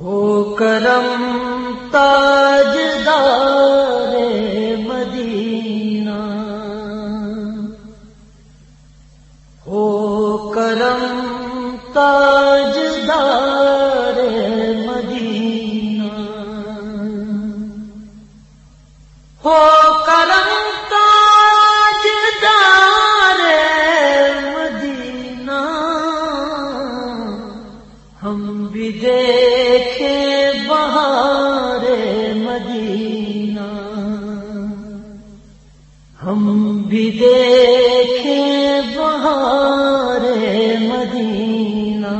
ہو کرم تاجدار مدینہ، ہو کرم تاجدار مدینہ، ہو کرم تاجدار مدینہ، ہم بھی دیکھے بہار مدینہ، ہم بھی دیکھے بہار مدینہ۔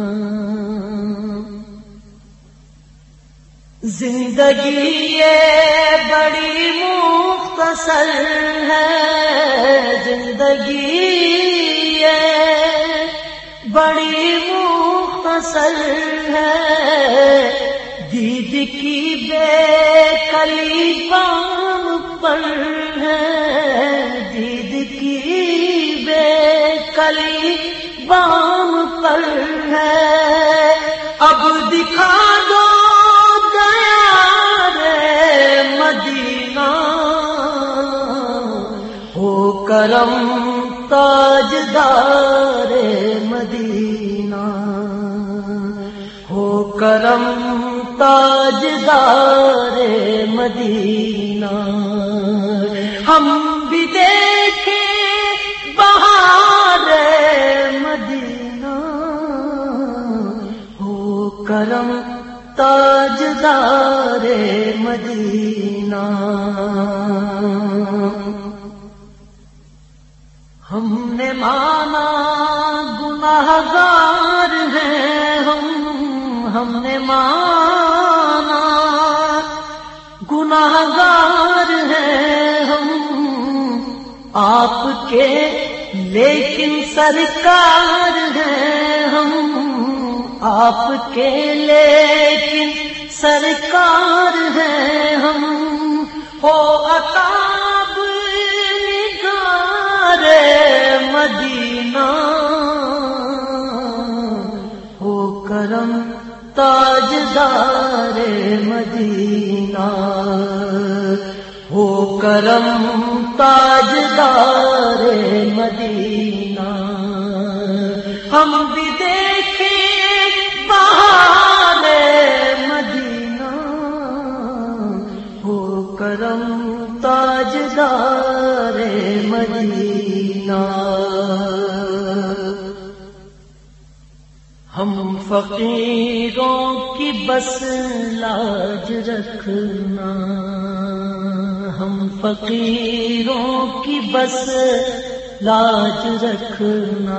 زندگی یہ بڑی مختصر ہے، زندگی یہ بڑی مختصر ہے، دید کی بے کلی بام پر ہے، دید کی بے کلی بام پر ہے، اب دکھا دو مدینہ، ہو کرم تاجدار مدینہ، ہو کرم تاجدار مدینہ، ہم بھی دیکھے بہار مدینہ، ہو کرم تاجدار مدینہ۔ ہم نے مانا گناہگار ہیں ہم نے مانا گناہگار ہیں ہم آپ کے، لیکن سرکار ہیں ہم آپ کے، لیکن سرکار ہیں ہم، ہو عطاب نگار مدینہ، ہو کرم تاجدار مدینہ، ہو کرم تاجدار مدینہ، ہم بھی دیکھے بہار مدینہ، ہو کرم تاجدار مدینہ۔ ہم فقیروں کی بس لاج رکھنا، ہم فقیروں کی بس لاج رکھنا،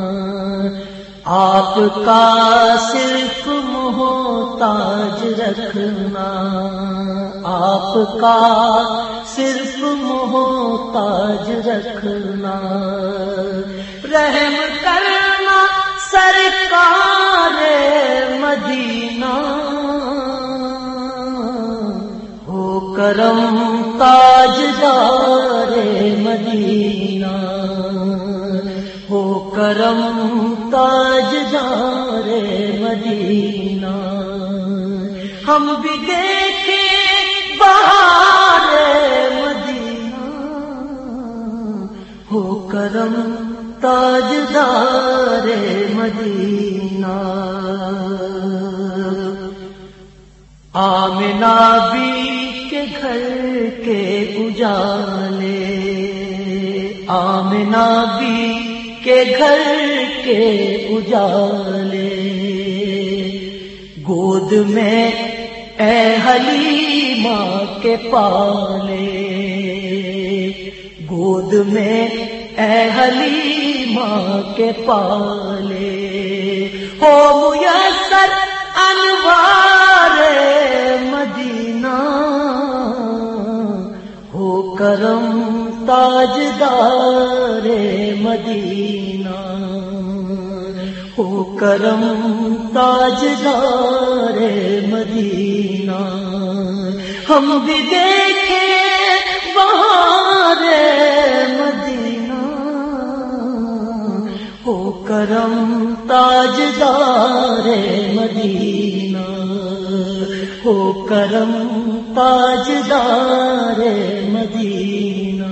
آپ کا صرف محتاج رکھنا، آپ کا صرف محتاج رکھنا، رحم کرنا سرکار مدینہ، ہو کرم تاجدار مدینہ، ہو کرم تاجدار مدینہ، ہم بھی دیکھے بہار مدینہ، ہو کرم تاجدار مدینہ۔ آمنہ بی کے گھر کے اجالے، آمنہ بی کے گھر کے اجالے، گود میں اے حلیمہ کے پالے، گود میں اے حلیمہ کے پالے، ہو میسر انوار مدینہ، ہو کرم تاجدار مدینہ، ہو کرم تاجدار مدینہ، ہم بھی دیکھے بہار مدینہ، ہو کرم تاجدار مدینہ۔ ہو کرم تاجدار مدینہ.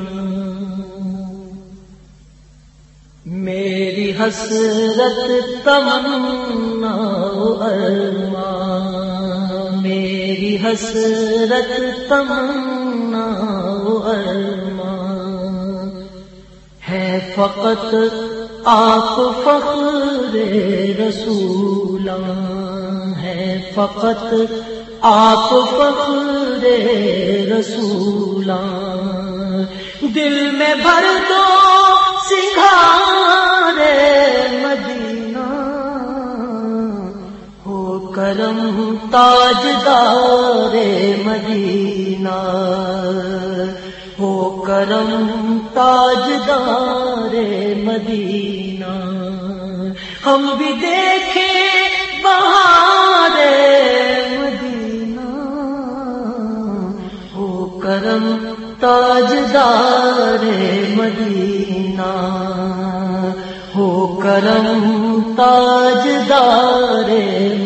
میری حسرت تمنا ارمان، میری حسرت تمنا ارمان ہے فقط آپ فخر رسولاں، ہے فقط آپ فخر رسولاں. دل میں بھر دو سنگھار مدینہ، ہو کرم تاجدار مدینہ، ہو کرم تاجدار مدینہ. ہم بھی دیکھیں بہار مدینہ، ہو کرم تاجدار مدینہ، ہو کرم تاجدار